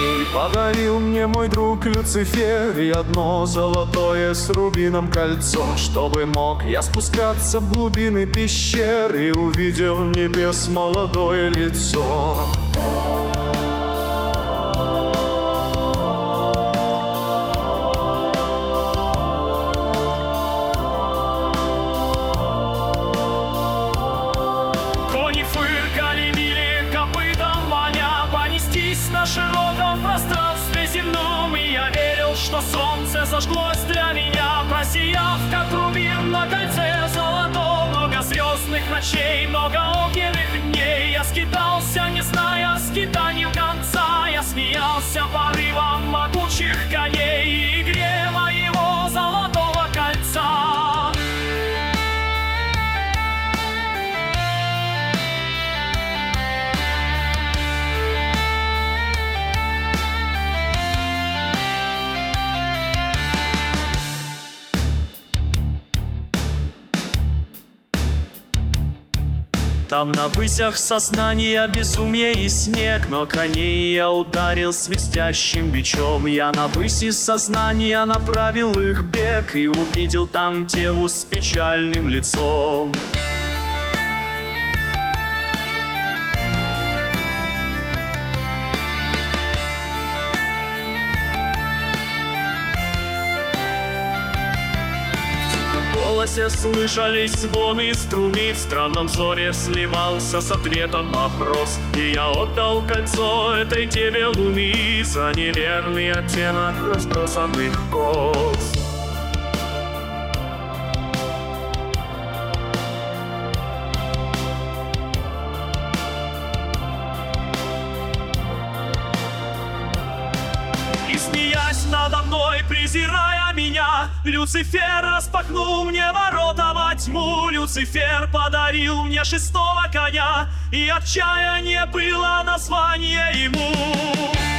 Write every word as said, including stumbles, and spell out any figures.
И подарил мне мой друг Люцифер и одно золотое с рубином кольцо, чтобы мог я спускаться в глубины пещер и увидел небес молодое лицо. На широком пространстве земном, и я верил, что солнце зажглось для меня, просияв, как рубин на кольце золотом. Много звездных ночей, много огненных дней я скитался, не зная скитаний конца. Я смеялся порывом могучих коней и игре моего золотого кольца. Там на высях сознания безумие и снег, но коней я ударил свистящим бичом. Я на выси сознания направил их бег и увидел там деву с печальным лицом. В голосе слышались звоны струны, в странном взоре сливался с ответом вопрос. И я отдал кольцо этой деве луны за неверный оттенок разбросанных кос. И смеясь надо мной, презирая меня, Люцифер распахнул мне ворота во тьму. Люцифер подарил мне шестого коня, и отчаяние было название ему.